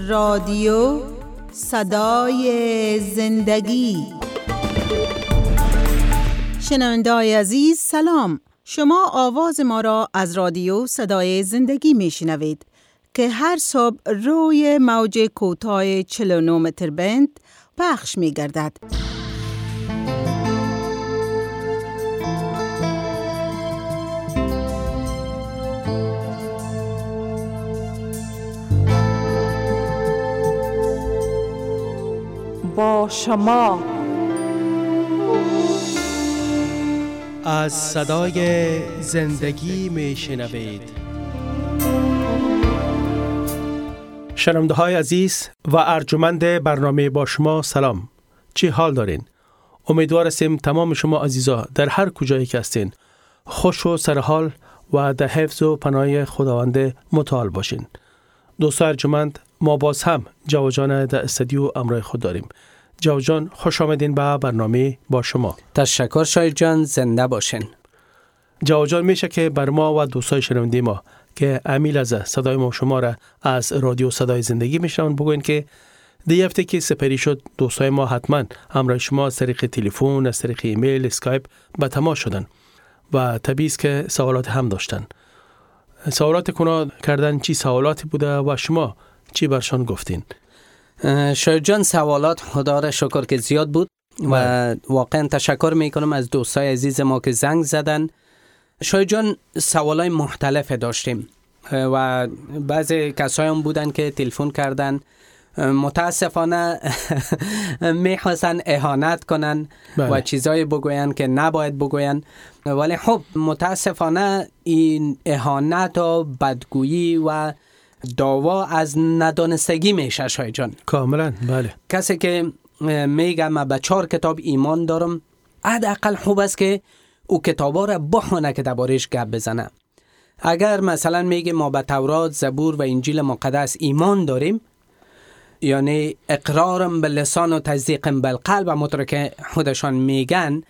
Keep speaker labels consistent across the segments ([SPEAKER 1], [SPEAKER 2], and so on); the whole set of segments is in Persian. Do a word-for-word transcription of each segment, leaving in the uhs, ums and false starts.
[SPEAKER 1] رادیو صدای زندگی. شنونده‌های عزیز سلام. شما آواز ما را از رادیو صدای زندگی میشنوید که هر صبح روی موج کوتاه چهل و نه متر بند پخش می‌گردد.
[SPEAKER 2] با شما
[SPEAKER 3] از صدای زندگی میشنوید. شنونده های عزیز و ارجمند برنامه با شما سلام. چی حال دارین؟ امیدوار هستیم تمام شما عزیزا در هر کجایی که هستین خوش و سرحال و در حفظ و پناه خداوند متعال باشین. دوستان ارجمند، ما باز هم جواد جان در استودیو امروی خود داریم. جواد جان، خوش آمدین به برنامه با شما.
[SPEAKER 4] تشکر شاید جان، زنده باشین.
[SPEAKER 3] جواد جان، میشه که بر ما و دوستای شنونده ما که امیل از صدای ما شما را از رادیو صدای زندگی میشنون بگوین که دی هفته که سپری شد دوستای ما حتما همراه شما از طریق تلفن، از طریق ایمیل، اسکایپ به تماس شدن و طبیعی است که سوالات هم داشتن. سوالات کنا کردن چی سوالاتی بوده و شما چی برشان گفتین؟
[SPEAKER 4] شاید جان، سوالات خدا را شکر که زیاد بود و واقعا تشکر میکنم از دوستای عزیز ما که زنگ زدن. شاید جان، سوالای مختلف داشتیم و بعضی کسایی هم بودن که تلفن کردن متاسفانه میخواستن اهانت کنن بله. و چیزایی بگوین که نباید بگوین، ولی خب متاسفانه این اهانت و بدگویی و دعوا از ندانستگی میشه شاید جان.
[SPEAKER 3] کاملا بله.
[SPEAKER 4] کسی که میگه من به چهار کتاب ایمان دارم، حداقل خوب است که او کتابا را بخونه که دربارش گپ بزنه. اگر مثلا میگه ما به تورات، زبور و انجیل مقدس ایمان داریم، یعنی اقرارم به لسان و تصدیقم بالقلب و مطور که خودشان میگن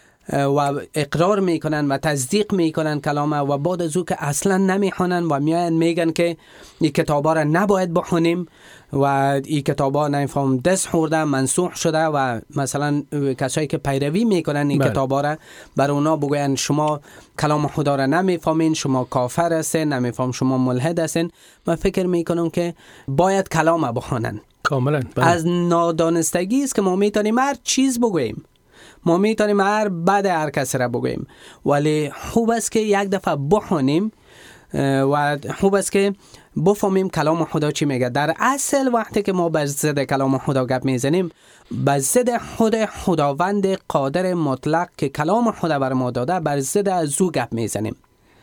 [SPEAKER 4] و اقرار میکنن و تصدیق میکنن کلامه و بعد از او که اصلا نمیخونن و میاین میگن که این کتابا را نباید بخونیم و این کتابا نمیفهم دست خورده، منسوخ شده و مثلا کسایی که پیروی میکنن این کتابا را بر اونا بگوین شما کلام خدا را نمیفهمین، شما کافر هستین، نمیفهم شما ملحد هستین. من فکر میکنم که باید کلام بخونن.
[SPEAKER 3] کاملا بله.
[SPEAKER 4] از نادانستگی است که ما میتونیم هر چیز بگوییم، ما میتونیم هر بد هر کس را بگوییم، ولی خوب است که یک دفعه بخونیم و خوب است که بفهمیم کلام خدا چی میگه. در اصل وقتی که ما بر ضد کلام خدا گپ میزنیم، بر ضد خود خداوند قادر مطلق که کلام خدا بر ما داده، بر ضد از او گپ میزنیم.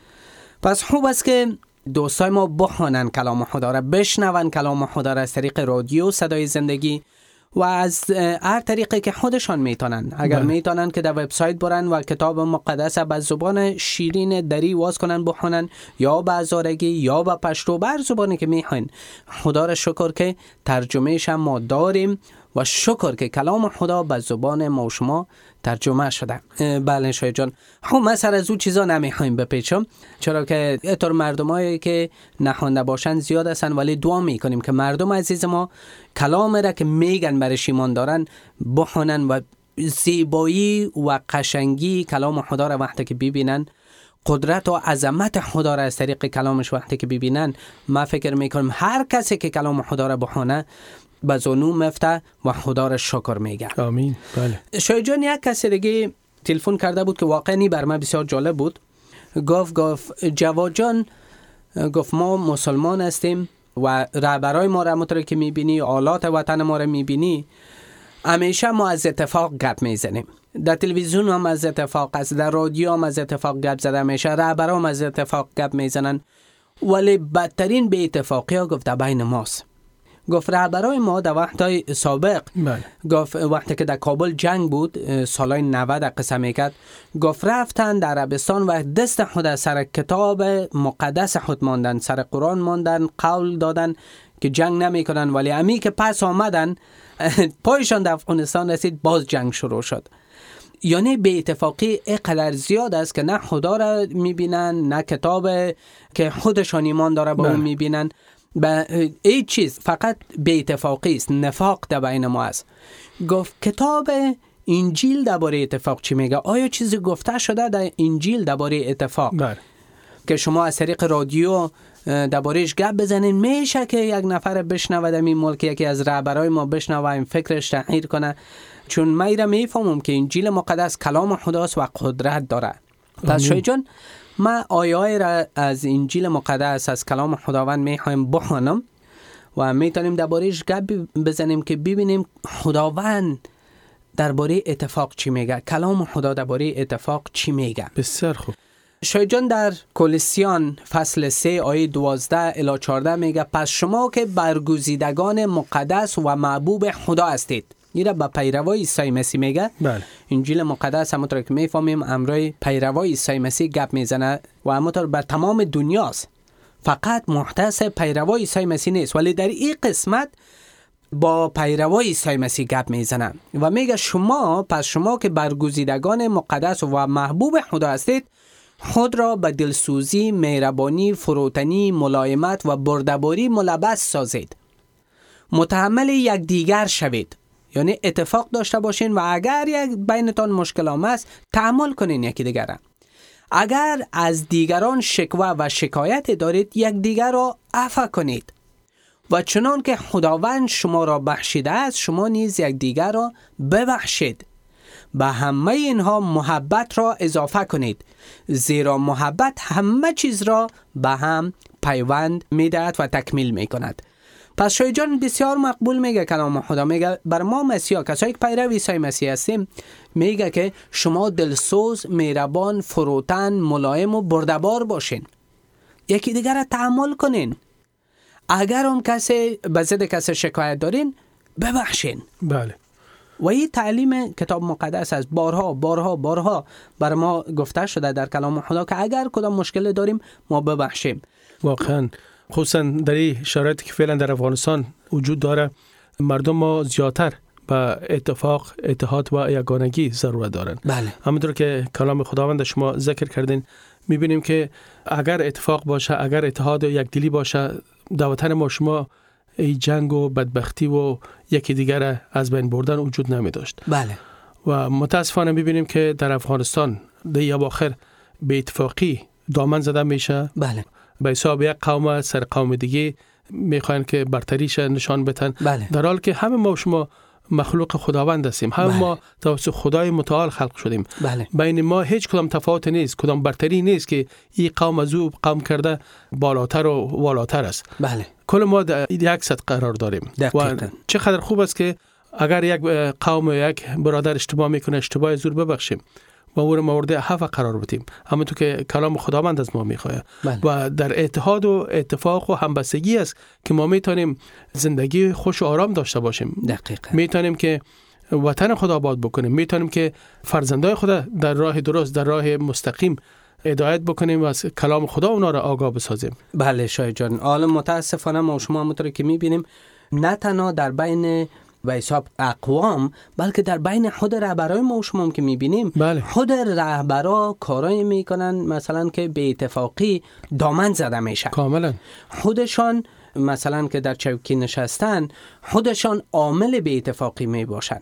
[SPEAKER 4] پس خوب است که دوستای ما بخونن کلام خدا را، بشنون کلام خدا را از طریق رادیو صدای زندگی و از هر طریقی که خودشان میتونن. اگر میتونن که در وبسایت برن و کتاب مقدس به زبان شیرین دری واز کنن بخونن، یا به هزارگی یا به پشتو، بر زبانی که میخواین. خدا را شکر که ترجمهش هم ما داریم و شکر که کلام خدا به زبان ما و شما ترجمه شده. بله شاید جان، خب ما سر از او چیزا نمیخوایم بپیچم، چرا که اینطور مردمایی که نخوانده باشن زیاد هستن، ولی دعا میکنیم که مردم عزیز ما کلام را که میگن برش ایمان دارن بخونن و زیبایی و قشنگی کلام خدا را وقتی که ببینن، قدرت و عظمت خدا را از طریق کلامش وقتی که ببینن، ما فکر میکنم هر کسی که کلام خدا را بخونه به زانو مفته و خدا را شکر میگه.
[SPEAKER 3] آمین. بله.
[SPEAKER 4] شاید جان، یک کسی دیگه تلفن کرده بود که واقعا بر من بسیار جالب بود. گفت گفت جواد جان، گفت ما مسلمان هستیم و رهبرای ما را مطور که میبینی، آلات وطن ما را میبینی، همیشه ما از اتفاق گپ میزنیم. در تلویزیون هم از اتفاق است، در رادیو هم از اتفاق گپ زده میشه، رهبرا هم از اتفاق گپ میزنن، ولی بدترین بی اتفاقی ها گفت بین ماست. گفت رهبرای ما در وقتای سابق بله. گفت وقتی که در کابل جنگ بود سالای نود قصه میکرد، گفت رفتن در عربستان و دست خود سر کتاب مقدس خود ماندن، سر قرآن ماندن، قول دادن که جنگ نمیکنن، ولی امی که پس آمدن پایشان در افغانستان رسید، باز جنگ شروع شد. یعنی به اتفاقی اقلر زیاد است که نه خدا را میبینن، نه کتاب که خودشان ایمان داره با اون میبینن. به این چیز فقط بی اتفاقی است، نفاق در بین ما است. گفت کتاب انجیل درباره اتفاق چی میگه؟ آیا چیزی گفته شده در انجیل درباره اتفاق؟
[SPEAKER 3] بله.
[SPEAKER 4] که شما از طریق رادیو دربارهش گپ بزنین، میشه که یک نفر بشنوه در این ملک، یکی از رهبرای ما بشنوه این فکرش تغییر کنه. چون من ایره میفهمم که انجیل مقدس کلام خداست و قدرت داره. پس شای جان من آیه را از انجیل مقدس از کلام خداوند میخوایم بخوانم و میتونیم دربارهش گپ بزنیم که ببینیم خداوند درباره اتفاق چی میگه، کلام خدا درباره اتفاق چی میگه.
[SPEAKER 3] بسیار خوب.
[SPEAKER 4] شایجان در کولوسیان فصل سه آیه دوازده الی چهارده میگه پس شما که برگزیدگان مقدس و محبوب خدا هستید. این به پیروای عیسی مسیح میگه.
[SPEAKER 3] بله.
[SPEAKER 4] انجیل مقدس همونطور که میفهمیم امروی پیروای عیسی مسیح گپ میزنه و همونطور بر تمام دنیاست، فقط مختص پیروای عیسی مسیح نیست، ولی در این قسمت با پیروای عیسی مسیح گپ میزنه و میگه شما پس شما که برگزیدگان مقدس و محبوب خدا هستید خود را به دلسوزی، مهربانی، فروتنی، ملایمت و بردباری ملبس سازید. متحمل یک دیگر شوید، یعنی اتفاق داشته باشین و اگر یک بینتان مشکل آمد تحمل کنین یکی دیگر را. اگر از دیگران شکوه و شکایت دارید یک دیگر را عفو کنید و چنان که خداوند شما را بخشیده است شما نیز یک دیگر را ببخشید. به همه اینها محبت را اضافه کنید، زیرا محبت همه چیز را به هم پیوند میدهد و تکمیل میکند. پس شای جان بسیار مقبول میگه کلام خدا، میگه بر ما مسیحا کسایی که پیرو عیسی مسیح هستیم میگه که شما دلسوز، مهربان، فروتن، ملایم و بردبار باشین، یکی دیگر را تحمل کنین. اگر اون کسی به ضد کسی شکایت دارین ببخشین.
[SPEAKER 3] بله.
[SPEAKER 4] و این تعلیم کتاب مقدس از بارها بارها بارها بر ما گفته شده در کلام خدا که اگر کدام مشکل داریم ما ببخشیم.
[SPEAKER 3] واقعا خصوصا در این شرایطی که فعلا در افغانستان وجود داره مردم ما زیادتر به اتفاق، اتحاد و یگانگی ضرورت دارن.
[SPEAKER 4] بله.
[SPEAKER 3] همونطور که کلام خداوند شما ذکر کردین میبینیم که اگر اتفاق باشه، اگر اتحاد و یکدلی باشه، در وطن ما شما ای جنگ و بدبختی و یکی دیگر از بین بردن وجود نمی داشت.
[SPEAKER 4] بله.
[SPEAKER 3] و متاسفانه میبینیم که در افغانستان در یا باخر به اتفاقی دامن زده میشه.
[SPEAKER 4] بله.
[SPEAKER 3] به حساب یک قوم سر قوم دیگه میخواین که برتریش نشان بدن.
[SPEAKER 4] بله.
[SPEAKER 3] در حال که همه ما شما مخلوق خداوند هستیم، همه
[SPEAKER 4] بله.
[SPEAKER 3] ما توسط خدای متعال خلق شدیم.
[SPEAKER 4] بله.
[SPEAKER 3] بین ما هیچ کدام تفاوت نیست، کدام برتری نیست که این قوم از او قوم کرده بالاتر و والاتر است.
[SPEAKER 4] بله.
[SPEAKER 3] کل ما در یک سطح قرار داریم.
[SPEAKER 4] دقیقاً.
[SPEAKER 3] و چقدر خوب است که اگر یک قوم و یک برادر اشتباه میکنه اشتباه زور ببخشیم و او را مورد عفو قرار بدیم، همونطور که کلام خداوند از ما میخواد.
[SPEAKER 4] بله.
[SPEAKER 3] و در اتحاد و اتفاق و همبستگی است که ما میتونیم زندگی خوش و آرام داشته باشیم.
[SPEAKER 4] دقیقاً.
[SPEAKER 3] میتونیم که وطن خدا آباد بکنیم، میتونیم که فرزندای خدا در راه درست، در راه مستقیم هدایت بکنیم و از کلام خدا اونا را آگاه بسازیم.
[SPEAKER 4] بله شای جان، حالا متاسفانه ما شما همونطور که میبینیم نه تنها در بین و حساب اقوام بلکه در بین خود رهبرای ما شما هم که میبینیم.
[SPEAKER 3] بله.
[SPEAKER 4] خود رهبرا کارایی میکنن مثلا که به اتفاقی دامن زده میشه.
[SPEAKER 3] کاملا.
[SPEAKER 4] خودشان مثلا که در چوکی نشستن خودشان عامل به اتفاقی میباشن.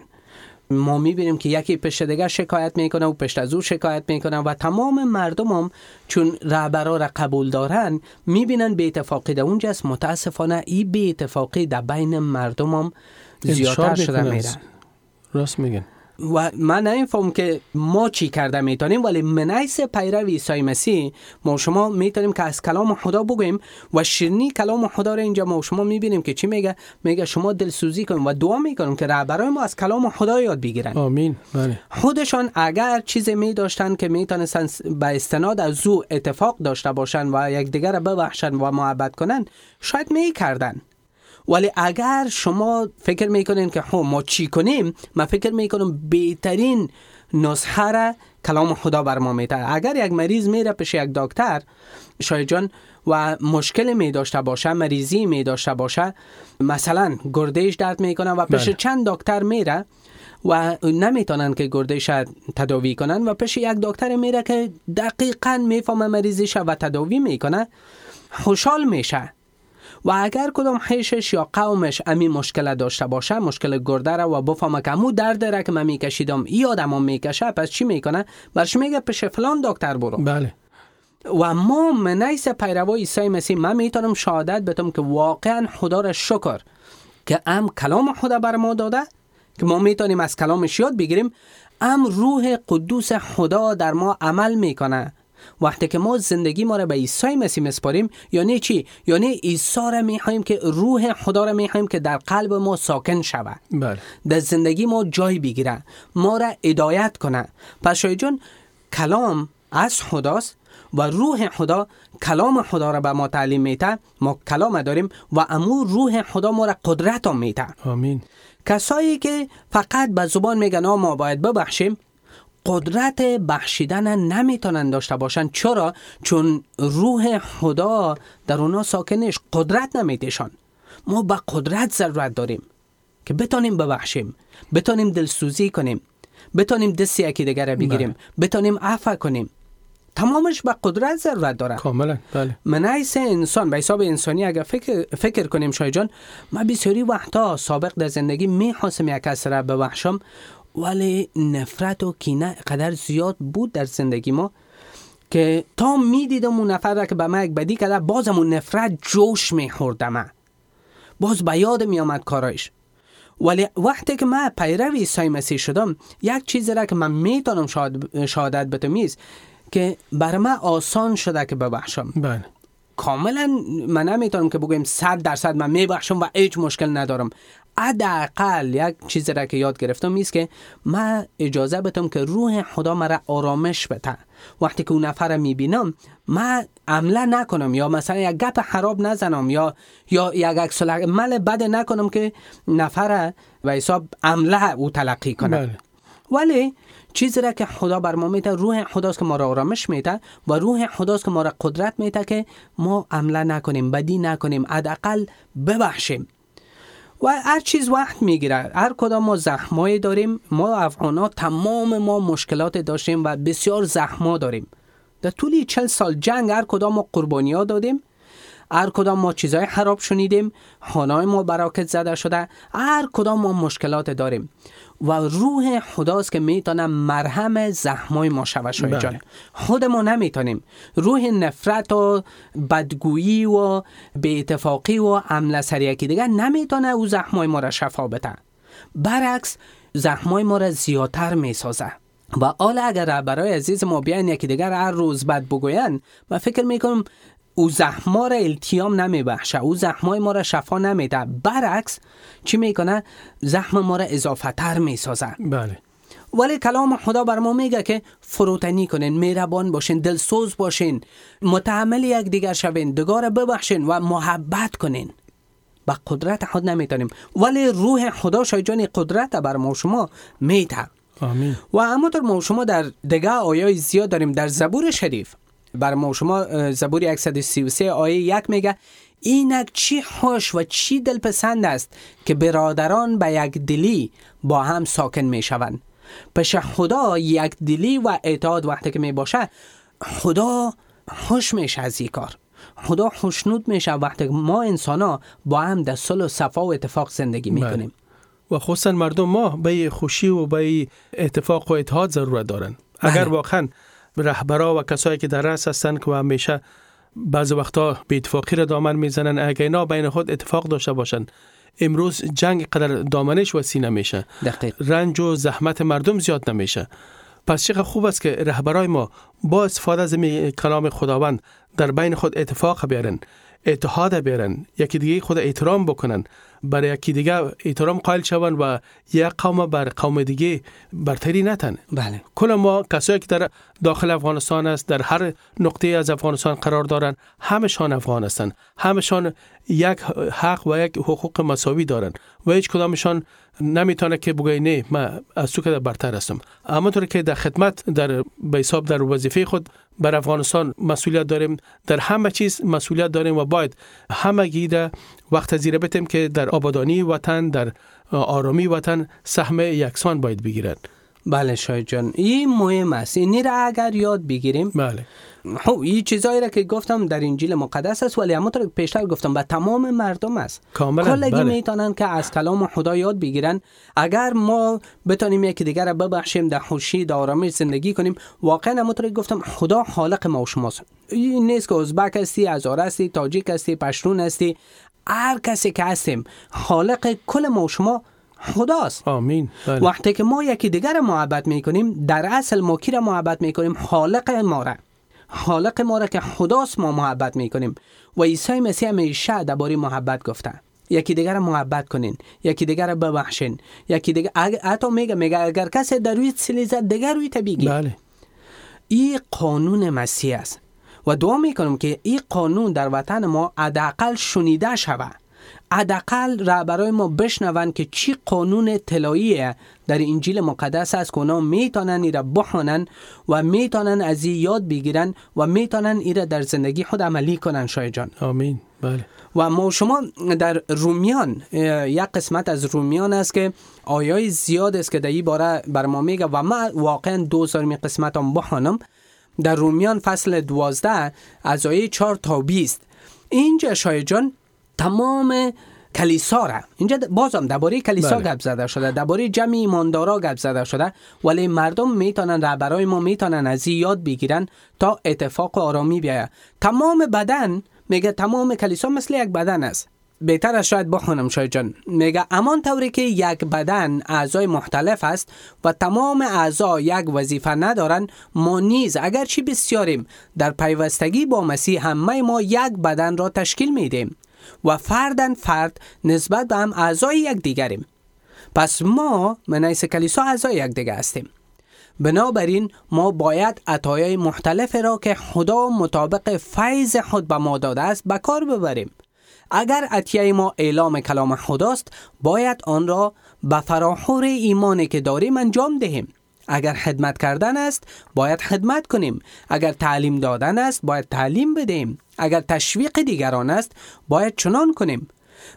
[SPEAKER 4] ما میبینیم که یکی پشت دیگه شکایت میکنه و پشت از او شکایت میکنه و تمام مردم هم چون رهبرا را قبول دارن میبینن به اتفاقی در اونجاست. متاسفانه این به اتفاقی در بین مردم هم زیادتر شده میره.
[SPEAKER 3] راست میگن.
[SPEAKER 4] و من نمیفهم که ما چی کرده میتونیم، ولی من حیث پیرو عیسی مسیح ما شما میتونیم که از کلام خدا بگویم و شیرینی کلام خدا را اینجا ما شما میبینیم که چی میگه. میگه شما دلسوزی کنیم و دعا میکنیم که رهبرای ما از کلام خدا یاد بگیرن.
[SPEAKER 3] آمین. بله.
[SPEAKER 4] خودشان اگر چیزی میداشتن که میتونستن به استناد از او اتفاق داشته باشن و یک دیگر را ببخشن و محبت کنن شاید میکردن. ولی اگر شما فکر میکنین که خب ما چی کنیم، من فکر میکنم بهترین نسخه را کلام خدا بر ما میده. اگر یک مریض میره پیش یک دکتر شاید جان و مشکل می داشته باشه، مریضی می داشته باشه، مثلا گردهش درد میکنه و پیش
[SPEAKER 3] بله.
[SPEAKER 4] چند دکتر میره و نمیتونن که گردهش تداوی کنن و پیش یک دکتر میره که دقیقاً میفهمه مریضیش و تداوی میکنه، خوشحال میشه. و اگر کدام خیشش یا قومش امی مشکل داشته باشه، مشکل گرده را و بفهمه که امو درد را که من میکشیدم ای آدم هم میکشه، پس چی میکنه؟ برش میگه پیش فلان دکتر برو.
[SPEAKER 3] بله.
[SPEAKER 4] و ما منیس پیروای عیسی مسیح من میتونم شهادت بدم که واقعا خدا را شکر که ام کلام خدا بر ما داده که ما میتونیم از کلامش یاد بگیریم، ام روح قدوس خدا در ما عمل میکنه. وقتی که ما زندگی ما را به عیسی مسیح مسپاریم، یعنی چی؟ یعنی عیسی را میخوایم که روح خدا را میخوایم که در قلب ما ساکن شوه.
[SPEAKER 3] بله.
[SPEAKER 4] در زندگی ما جای بگیره، ما را هدایت کنه. پس شای جان کلام از خداست و روح خدا کلام خدا را به ما تعلیم میده. ما کلام داریم و امو روح خدا ما را قدرت هم میده.
[SPEAKER 3] آمین.
[SPEAKER 4] کسایی که فقط به زبان میگن ما باید ببخشیم، قدرت بخشیدن نمیتونن داشته باشن. چرا؟ چون روح خدا در اونا ساکنش، قدرت نمیدهشان. ما به قدرت ضرورت داریم که بتونیم ببخشیم، بتونیم دلسوزی کنیم، بتونیم دستی یکی دیگر بگیریم، بتونیم عفو کنیم. تمامش به قدرت ضرورت داره.
[SPEAKER 3] کاملا. بله.
[SPEAKER 4] من ایسه انسان به حساب انسانی اگر فکر فکر کنیم شای جان، من بسیاری وقتا سابق در زندگی میخواستم یک کس را ببخشم، ولی نفرت و کینه قدر زیاد بود در زندگی ما که تا میدیدم اون نفر را که به من یک بدی کرده، بازم اون نفرت جوش میخوردم، باز به یاد میامد کارایش. ولی وقتی که من پیرو عیسی مسیح شدم، یک چیزی را که من میتونم شهاد شهادت بدم است که بر من آسان شده که ببخشم.
[SPEAKER 3] بله.
[SPEAKER 4] کاملا من نمیتونم که بگویم صد درصد من میبخشم و هیچ مشکل ندارم. حداقل یک چیزی را که یاد گرفتم است که من اجازه بدم که روح خدا مرا آرامش بده. وقتی که اون نفر میبینم من عمله نکنم، یا مثلا یک گپ خراب نزنم، یا یا یک عکس العمل بد نکنم که نفر و حساب عمله او تلقی کنه.
[SPEAKER 3] بله.
[SPEAKER 4] ولی چیزی را که خدا بر ما میده، روح خداست که ما را آرامش میده و روح خداست که ما را قدرت میده که ما عمله نکنیم، بدی نکنیم، حداقل ببخشیم. و هر چیز وقت میگیره. هر کدام ما زخمایی داریم. ما افغانا تمام ما مشکلات داشتیم و بسیار زخما داریم. در طول چل سال جنگ هر کدام ما قربانی ها دادیم، هر کدام ما چیزای خراب شنیدیم، خانه‌های ما براکت زده شده، هر کدام ما مشکلات داریم و روح خداست که میتونه مرهم زخمای ما شوه. شای جان خود ما نمیتونیم. روح نفرت و بدگویی و بی اتفاقی و عمل سریعی دیگه نمیتونه او زخمای ما را شفا بده. برعکس زخمای ما را زیادتر میسازه. و حالا اگر برای عزیز ما بیان یکی دیگر هر روز بد بگوین، و فکر میکنم او زخما را التیام نمیبخشه، او زخمای ما را شفا نمیده، برعکس چی میکنه؟ زخم ما را اضافه تر میسازه.
[SPEAKER 3] بله.
[SPEAKER 4] ولی کلام خدا بر ما میگه که فروتنی کنین، مهربان باشین، دلسوز باشین، متحمل یک دیگر شوین، دگار ببخشین و محبت کنین. با قدرت خود نمیتونیم، ولی روح خدا شایجان قدرت بر ما شما میده.
[SPEAKER 3] آمین.
[SPEAKER 4] و همونطور ما شما در دیگه آیای زیاد داریم. در زبور شریف بر ما شما زبور صد و سی و سه آیه یک میگه اینک چی خوش و چی دلپسند است که برادران به یک دلی با هم ساکن میشوند. پس خدا یک دلی و اطاعت وقتی که میباشه، خدا خوش میشه از این کار. خدا خوشنود میشه وقتی ما انسانا با هم در صلح و صفا و اتفاق زندگی میکنیم.
[SPEAKER 3] و خصوصا مردم ما به خوشی و به اتفاق و اتحاد ضرورت دارن. اگر
[SPEAKER 4] بله.
[SPEAKER 3] واقعا رهبرا و کسایی که در رأس هستن که همیشه بعض وقتا به اتفاقی را دامن میزنن، اگر اینا بین خود اتفاق داشته باشن، امروز جنگ قدر دامنش وسیع نمیشه،
[SPEAKER 4] دقیق.
[SPEAKER 3] رنج و زحمت مردم زیاد نمیشه. پس چقدر خوب است که رهبرای ما با استفاده از کلام خداوند در بین خود اتفاق بیارن، اتحاد بیارن، یکی دیگه خود احترام بکنن، برای یکی دیگه احترام قائل شون و یک قوم بر قوم دیگه برتری نتن.
[SPEAKER 4] بله.
[SPEAKER 3] کل ما کسایی که در داخل افغانستان است، در هر نقطه از افغانستان قرار دارن، همشان افغان هستند، همشان یک حق و یک حقوق مساوی دارن و هیچ کدامشان نمیتونه که بگه نه من از تو که برتر هستم. اما طور که در خدمت در به حساب در وظیفه خود بر افغانستان مسئولیت داریم، در همه چیز مسئولیت داریم و باید همه گیره وقت زیره بتیم که در آبادانی وطن، در آرامی وطن سهم یکسان باید بگیرن.
[SPEAKER 4] بله شاید جان، این مهم است. این را اگر یاد بگیریم،
[SPEAKER 3] بله،
[SPEAKER 4] خب این چیزایی را که گفتم در انجیل مقدس است، ولی همونطور که پیشتر گفتم به تمام مردم است. کلگی بله. میتونن که از کلام خدا یاد بگیرن. اگر ما بتونیم یکی دیگر را ببخشیم، در خوشی در آرامش زندگی کنیم، واقعا همونطور که گفتم خدا خالق ما و شماست. این نیست که ازبک هستی، هزاره هستی، تاجیک هستی، پشتون هستی، هر کسی که هستیم خالق کل ما و شما خداست.
[SPEAKER 3] آمین. بله.
[SPEAKER 4] وقتی که ما یکی دیگر را محبت میکنیم، در اصل ما کی را محبت میکنیم؟ خالق ما را. خالق ما را که خداست ما محبت میکنیم. و عیسی مسیح همیشه درباره محبت گفته یکی دیگر را محبت کنین، یکی دیگر را ببخشین، یکی دیگر حتی میگه میگه اگر کسی در روی سیلی زد دیگر روی بگی.
[SPEAKER 3] بله.
[SPEAKER 4] این قانون مسیح است و دعا میکنم که این قانون در وطن ما حداقل شنیده شود، حداقل رهبرای ما بشنون که چی قانون طلایی در انجیل مقدس است که اونا میتونن ایره بخونن و میتونن از این یاد بگیرن و میتونن ایره در زندگی خود عملی کنن. شایع جان
[SPEAKER 3] آمین. بله.
[SPEAKER 4] و ما شما در رومیان، یک قسمت از رومیان است که آیای زیاد است که در این باره بر ما میگه و من واقعا دوزارمی قسمت هم بخونم. در رومیان فصل دوازده از آیه چهار تا بیست اینجا شایع جان تمام کلیسا را، اینجا بازم درباره کلیسا گپ زده شده، درباره جمع ایماندارا گپ زده شده، ولی مردم میتونن، رهبرای ما میتونن از این یاد بگیرن تا اتفاق و آرامی بیاید. تمام بدن، میگه تمام کلیسا مثل یک بدن است. بهتر از شاید بخونم شاید جان، میگه امان طوری که یک بدن اعضای مختلف است و تمام اعضا یک وظیفه ندارن، ما نیز اگرچه بسیاریم در پیوستگی با مسیح همه ما یک بدن را تشکیل میدیم و فردن فرد نسبت به هم اعضای یک دیگریم. پس ما منیس کلیسا اعضای یک دیگر هستیم. بنابراین ما باید عطایای مختلف را که خدا مطابق فیض خود به ما داده است به کار ببریم. اگر عطیه ما اعلام کلام خداست، باید آن را به فراخور ایمانی که داریم انجام دهیم. اگر خدمت کردن است، باید خدمت کنیم. اگر تعلیم دادن است، باید تعلیم بدهیم. اگر تشویق دیگران است، باید چنان کنیم.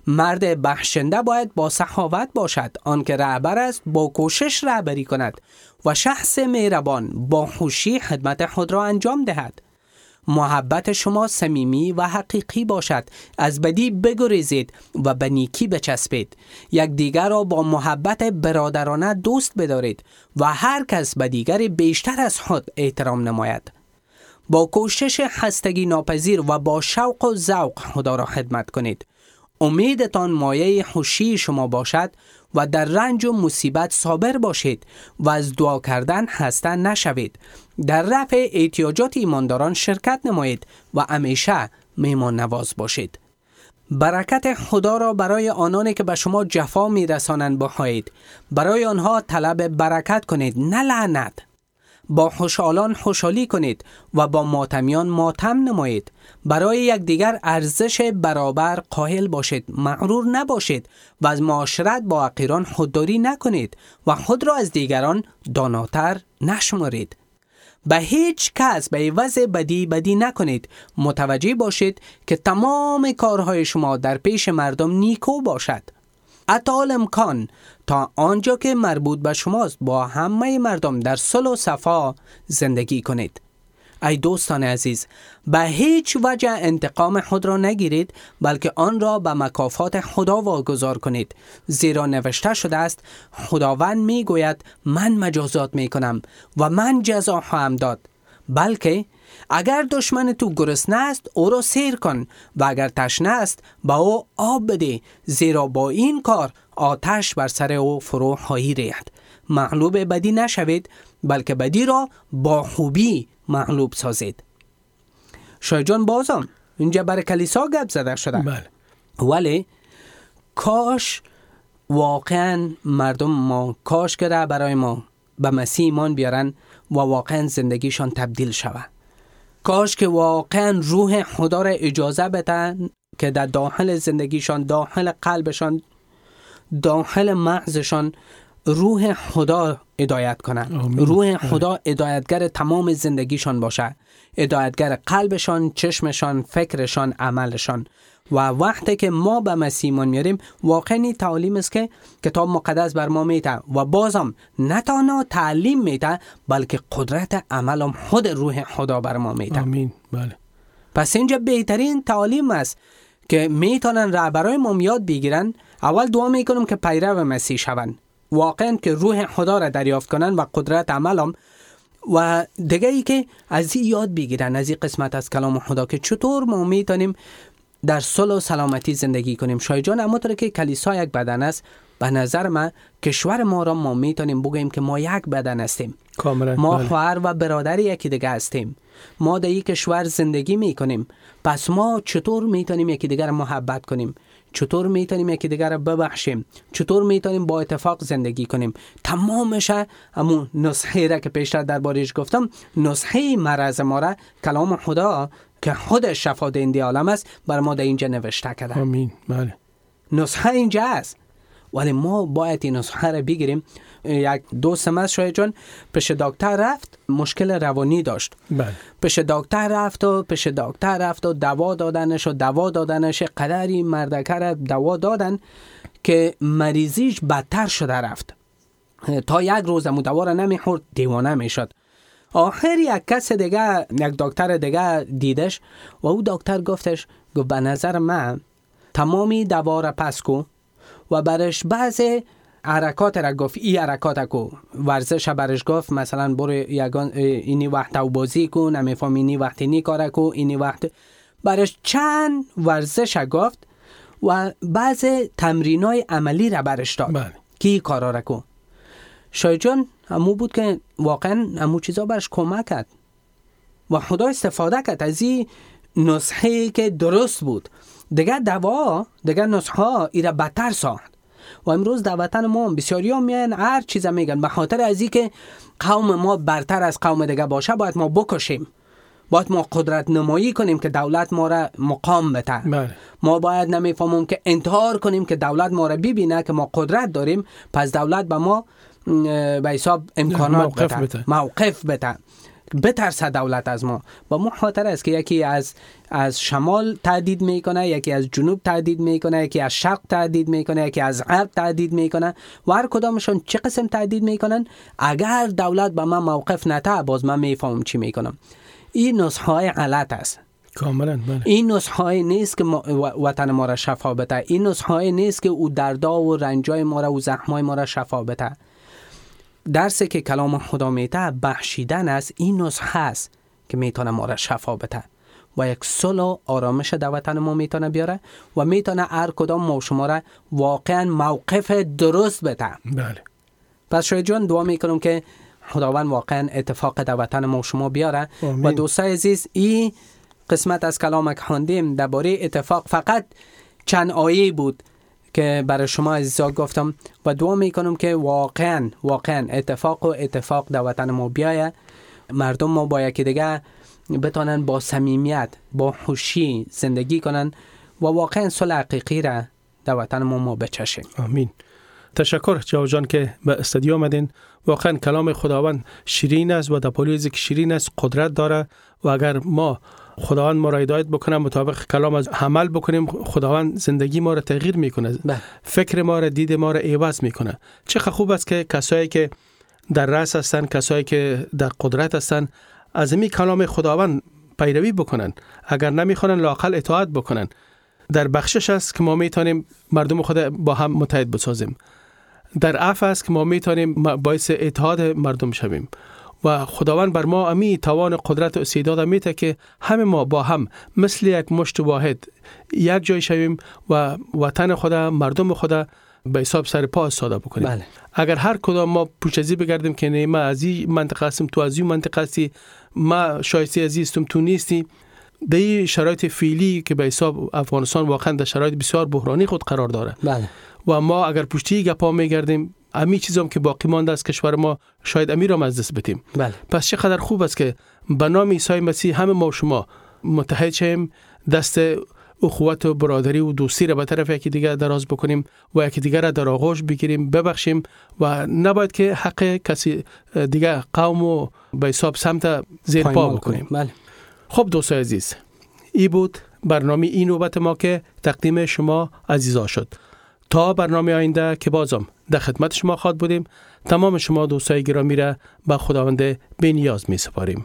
[SPEAKER 4] مرد بخشنده باید با سخاوت باشد، آن که رهبر است با کوشش رهبری کند و شخص مهربان با خوشی خدمت خود را انجام دهد. محبت شما صمیمی و حقیقی باشد، از بدی بگریزید و به نیکی بچسبید. یک دیگر را با محبت برادرانه دوست بدارید و هر کس به دیگر بیشتر از خود احترام نماید. با کوشش خستگی ناپذیر و با شوق و ذوق خدا را خدمت کنید. امیدتان مایه خوشی شما باشد و در رنج و مصیبت صابر باشید و از دعا کردن خسته نشوید. در رفع احتیاجات ایمانداران شرکت نمایید و همیشه میهمان نواز باشید. برکت خدا را برای آنانی که به شما جفا میرسانند بخواهید. برای آنها طلب برکت کنید، نه لعنت. با خوشحالان خوشحالی کنید و با ماتمیان ماتم نمایید. برای یکدیگر ارزش برابر قائل باشید، مغرور نباشید و از معاشرت با حقیران خودداری نکنید و خود را از دیگران داناتر نشمارید. به هیچ کس به عوض بدی بدی نکنید. متوجه باشید که تمام کارهای شما در پیش مردم نیکو باشد. حتی امکان تا آنجا که مربوط به شماست با همه مردم در صلح و صفا زندگی کنید. ای دوستان عزیز، به هیچ وجه انتقام خود را نگیرید، بلکه آن را به مکافات خدا واگذار کنید. زیرا نوشته شده است خداوند می گوید من مجازات می کنم و من جزا خواهم داد. بلکه اگر دشمن تو گرسنه است او را سیر کن و اگر تشنه است به او آب بده، زیرا با این کار آتش بر سر او فرو خواهی ریخت. مغلوب بدی نشوید، بلکه بدی را با خوبی مغلوب سازید. شایع جان بازم اینجا برای کلیسا گپ زده شده.
[SPEAKER 3] بله.
[SPEAKER 4] ولی کاش واقعا مردم ما، کاش که برای ما به مسیح ایمان بیارن و واقعا زندگیشان تبدیل شود. کاش که واقعا روح خدا را اجازه بدن که در داخل زندگیشان، داخل قلبشان، داخل مغزشان روح خدا هدایت کنن. روح خدا هدایتگر تمام زندگیشان باشه. هدایتگر قلبشان، چشمشان، فکرشان، عملشان. و وقتی که ما به مسیح ایمان میاریم، واقعا این تعلیم است که کتاب مقدس بر ما میده و بازم نه تنها تعلیم میده بلکه قدرت عمل هم خود روح خدا بر ما میده.
[SPEAKER 3] آمین. بله.
[SPEAKER 4] پس اینجا بهترین تعلیم است که میتونن رهبرای ما یاد بگیرن. اول دعا میکنم که پیرو مسیح شوند، واقعا که روح خدا را دریافت کنن و قدرت عمل هم. و دیگه ای که از این یاد بگیرن، از این قسمت از کلام خدا که چطور ما میتونیم در صلح و سلامتی زندگی کنیم. شای جان، اما طور که کلیسا یک بدن است، به نظر من کشور ما را ما میتونیم بگیم که ما یک بدن هستیم.
[SPEAKER 3] کاملا.
[SPEAKER 4] ما
[SPEAKER 3] بله.
[SPEAKER 4] خواهر و برادر یکی دیگه هستیم. ما در یک کشور زندگی میکنیم. پس ما چطور میتونیم یکی دیگر را محبت کنیم؟ چطور میتونیم یکی دیگر را ببخشیم؟ چطور میتونیم با اتفاق زندگی کنیم؟ تمامش همون نسخه را که پیشتر دربارش گفتم، نسخه مرض ما را کلام خدا که خود شفا دهنده عالم است بر ما در اینجا نوشته کرده.
[SPEAKER 3] آمین. بله.
[SPEAKER 4] نسخه اینجا است، ولی ما باید این نسخه را بگیریم. یک دوستم است شاید جان، پیش دکتر رفت، مشکل روانی داشت.
[SPEAKER 3] بله.
[SPEAKER 4] پیش دکتر رفت و پیش دکتر رفت و دوا دادنش و دوا دادنش قدری مردکه را دوا دادن که مریضیش بدتر شده رفت. تا یک روز امو دوا را نمیخورد دیوانه میشد. آخر یک کس دیگه، یک دکتر دیگه دیدش و او دکتر گفتش گفت به نظر من تمامی دوا را پس کو و برش بعض حرکات را گفت، ای حرکات کو ورزش برش گفت، مثلا برو یگان اینی وقت او بازی کن، نمیفهم اینی وقت اینی کار کو، اینی وقت برش چند ورزش گفت و بعض تمرینای عملی را برش داد.
[SPEAKER 3] بله.
[SPEAKER 4] کی کارا را کو. شاید جان همون بود که واقعا همون چیزا برش کمک کرد و خدا استفاده کرد از این نسخه که درست بود. دیگه دوا، دیگه نسخه ها ایره بدتر ساخت. و امروز در وطن ما بسیاری ها میان هر چیز میگن، به خاطر از این که قوم ما برتر از قوم دیگه باشه باید ما بکشیم، باید ما قدرت نمایی کنیم که دولت ما را مقام بده.
[SPEAKER 3] بله.
[SPEAKER 4] ما باید نمیفهمیم که انتحار کنیم که دولت ما را ببینه که ما قدرت داریم، پس دولت به ما به حساب امکانات
[SPEAKER 3] موقف
[SPEAKER 4] بده.
[SPEAKER 3] بده.
[SPEAKER 4] موقف بده. بترسه دولت از ما. با ما خاطر است که یکی از از شمال تهدید میکنه، یکی از جنوب تهدید میکنه، یکی از شرق تهدید میکنه، یکی از غرب تهدید میکنه و هر کدامشون چه قسم تهدید میکنن. اگر دولت به من موقف نته باز من میفهمم چی میکنم. این نسخه های غلط است.
[SPEAKER 3] کاملا. بله.
[SPEAKER 4] این نسخه های نیست که وطن ما را شفا بده. این نسخه های نیست که او دردا و رنجای ما را و زخمای ما را شفا بده. درسی که کلام خدا میده بخشیدن است. این نسخه است که میتونه ما را شفا بده و یک صلح و آرامش در وطن ما میتونه بیاره و میتونه هر کدام ما شما را واقعا موقف درست بده.
[SPEAKER 3] بله.
[SPEAKER 4] پس شاید جان دعا میکنم که خداوند واقعا اتفاق در وطن ما شما بیاره.
[SPEAKER 3] آمین.
[SPEAKER 4] و دوستای عزیز، این قسمت از کلام که خواندیم درباره اتفاق فقط چند آیه بود که برای شما عزیزان گفتم و دعا میکنم که واقعا واقعا اتفاق و اتفاق در وطن ما بیایه. مردم ما با یکی دیگه بتونن با صمیمیت، با خوشی زندگی کنن و واقعا صلح حقیقی را در وطن ما ما بچشیم.
[SPEAKER 3] آمین. تشکر جواد جان که به استودیو آمدین. واقعا کلام خداوند شیرین است و در پالیز که شیرین است قدرت داره و اگر ما خداوند ما را هدایت بکنه مطابق کلام از عمل بکنیم، خداوند زندگی ما را تغییر میکنه.
[SPEAKER 4] بله.
[SPEAKER 3] فکر ما را، دید ما را عوض میکنه. چقدر خوب است که کسایی که در رأس هستن، کسایی که در قدرت هستن، از این کلام خداوند پیروی بکنن. اگر نمیخوانن لااقل اطاعت بکنن. در بخشش است که ما میتونیم مردم خدا با هم متحد بسازیم. در عفو است که ما میتونیم باعث اتحاد مردم شویم و خداوند بر ما امی توان قدرت و استعداد میده که همه ما با هم مثل یک مشت واحد یک جای شویم و وطن خدا، مردم خدا به حساب سر پا استاده بکنیم.
[SPEAKER 4] بله.
[SPEAKER 3] اگر هر کدام ما پوچزی بگردیم که نه ما از این منطقه هستم، تو از این منطقه هستی، ما شایسته از این هستم، تو نیستی، در این شرایط فعلی که به حساب افغانستان واقعا در شرایط بسیار بحرانی خود قرار داره.
[SPEAKER 4] بله.
[SPEAKER 3] و ما اگر پشتی گپا میگردیم، امی چیزام که باقی مانده از کشور ما شاید امی را از دست بدیم.
[SPEAKER 4] بله.
[SPEAKER 3] پس چقدر خوب است که به نام عیسی مسیح همه ما و شما متحد شیم، دست اخوت و برادری و دوستی را به طرف یکی دیگر دراز بکنیم و یکی دیگر را در آغوش بگیریم، ببخشیم و نباید که حق کسی دیگر قوم و به حساب سمت زیر پا بکنیم.
[SPEAKER 4] بله.
[SPEAKER 3] خب دوستای عزیز، ای بود برنامه این نوبت ما که تقدیم شما عزیزا شد. تا برنامه آینده که بازم در خدمت شما خواهد بودیم، تمام شما دوستای گرامی را به خداوند بی‌نیاز می سپاریم.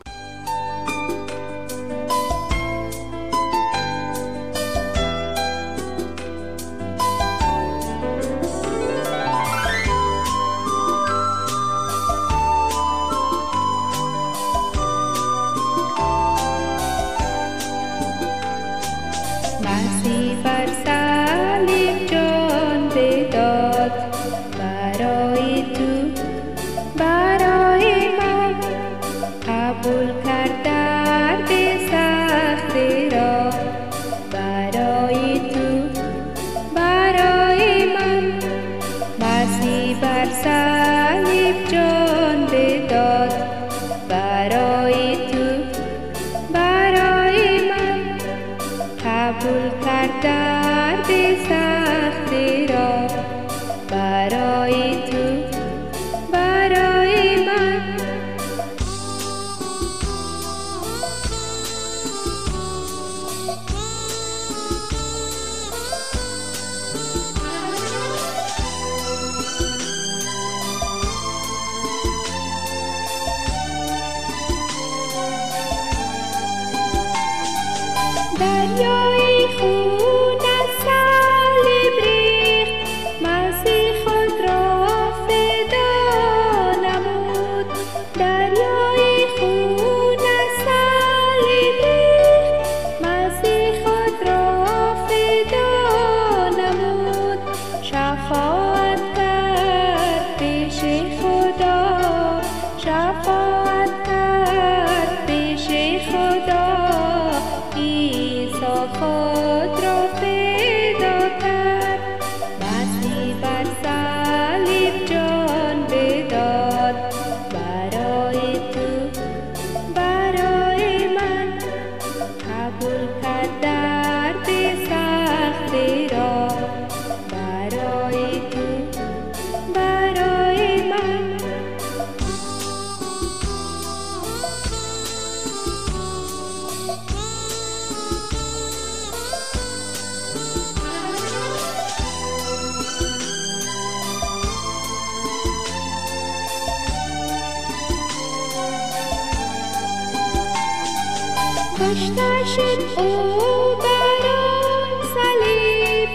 [SPEAKER 2] کشته شد او بر آن صلیب،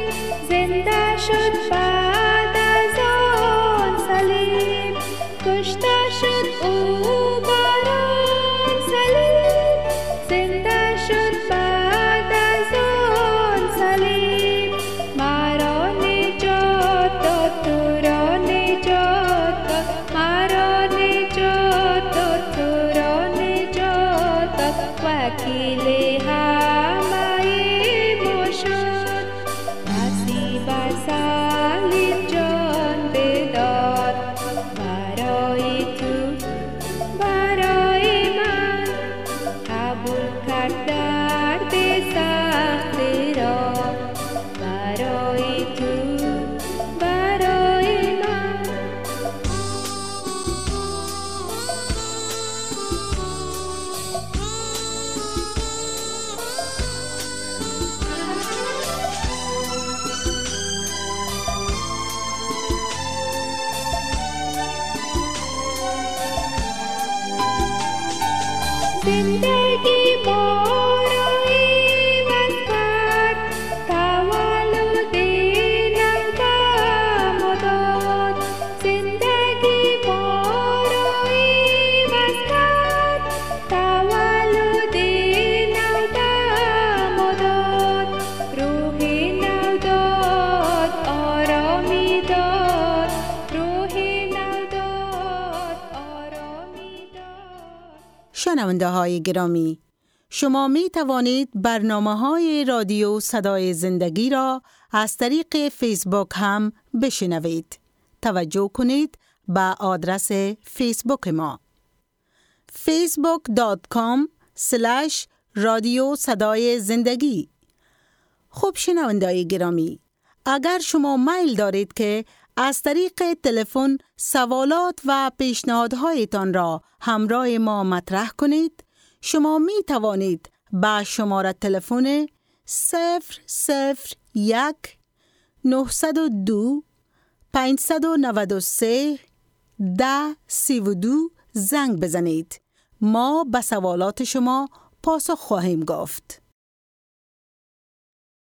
[SPEAKER 2] زنده شد بعد از آن صلیب. کشته شد او بر آن صلیب، زنده شد بعد از آن صلیب. مرا نجات داد، تو را نجات داد، مرا نجات داد، تو را نجات داد. وکیل همه ما شد، مسیح بر صلیب جان بداد. برای تو، برای من، قبول کرد درد سخت را. برای تو، برای من. زندگی بارایی وزد، تولد نو به ما داد. زندگی بارایی وزد، تولد نو به ما داد. روح نو داد، آرامی داد، روح نو داد، آرامی داد.
[SPEAKER 1] شنونده های گرامی، شما می توانید برنامه های رادیو صدای زندگی را از طریق فیسبوک هم بشنوید. توجه کنید به آدرس فیسبوک ما فیسبوک دات کام اسلش رادیو صدای زندگی. خب شنونده‌های گرامی، اگر شما میل دارید که از طریق تلفن سوالات و پیشنهادهایتان را همراه ما مطرح کنید، شما می توانید با شماره تلفن صفر صفر یک نهصد و دو پانصد و نود و سه ده سی و دو زنگ بزنید. ما به سوالات شما پاسخ خواهیم گفت.